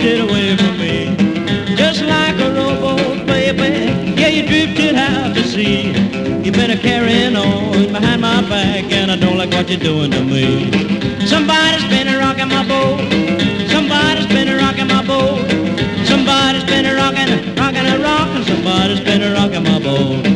drifted away from me. Just like a rowboat, baby, yeah, you drifted out to sea. You've been a-carrying on behind my back, and I don't like what you're doing to me. Somebody's been a-rocking my boat. Somebody's been a-rocking my boat. Somebody's been a-rocking, rocking and rocking. Somebody's been a-rocking my boat.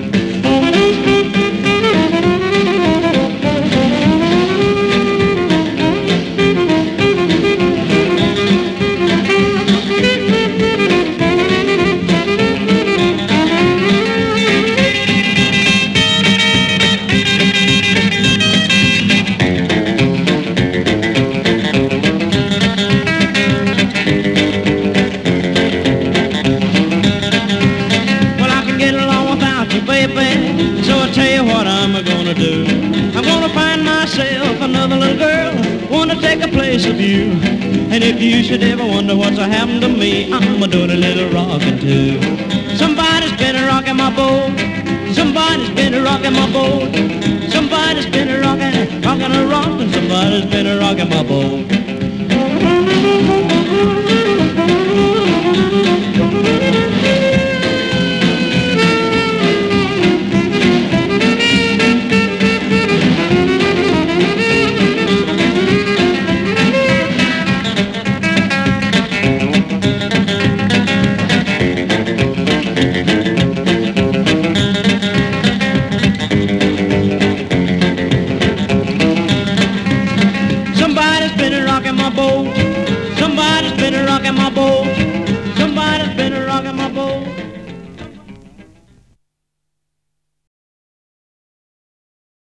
So I tell you what I'm gonna do. I'm gonna find myself another little girl, wanna take the place of you. And if you should ever wonder what's happened to me, I'm doing a little rockin' too. Somebody's been a-rockin' my boat. Somebody's been a-rockin' my boat. Somebody's been a-rockin', rockin' a rockin'. Somebody's been a-rockin' my boat.